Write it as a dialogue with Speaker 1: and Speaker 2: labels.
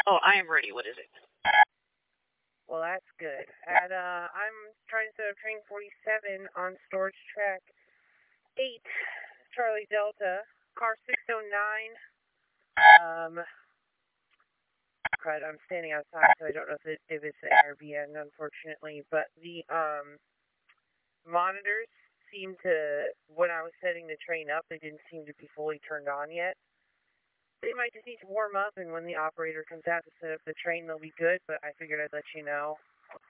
Speaker 1: Oh, I am ready. What is it?
Speaker 2: Well, that's good. I'm trying to set up train 47 on storage track 8, Charlie Delta, car 609. Um, crud, I'm standing outside, so I don't know if it's the Airbnb, unfortunately. But the monitors seem to, when I was setting the train up, they didn't seem to be fully turned on yet. They might just need to warm up, and when the operator comes out to set up the train, they'll be good. But I figured I'd let you know.